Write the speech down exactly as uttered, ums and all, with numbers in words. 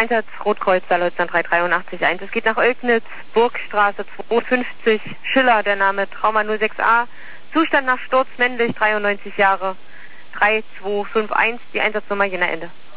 Einsatz Rotkreuz, Leutnant drei acht drei eins. Es geht nach Oelknitz, Burgstraße zweiundfünfzig, Schiller, der Name Trauma null sechs a, Zustand nach Sturz männlich, dreiundneunzig Jahre, drei zwei fünf eins, die Einsatznummer jener Ende.